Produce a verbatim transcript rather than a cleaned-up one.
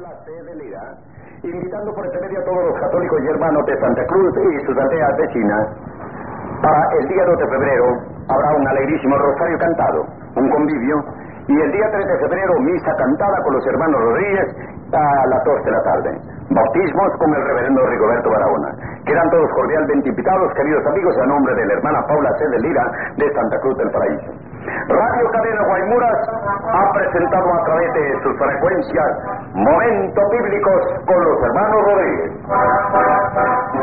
Paula C. de Lira, invitando por este medio a todos los católicos y hermanos de Santa Cruz y sus aldeas vecinas. Para el día dos de febrero habrá un alegrísimo rosario cantado, un convivio, y el día tres de febrero misa cantada con los hermanos Rodríguez a las dos de la tarde. Bautismos con el reverendo Rigoberto Barahona. Quedan todos cordialmente invitados, queridos amigos, a nombre de la hermana Paula C. de Lira de Santa Cruz del Paraíso. Radio Cadena Guaymuras ha presentado a través de sus frecuencias Momentos Bíblicos con los hermanos Rodríguez.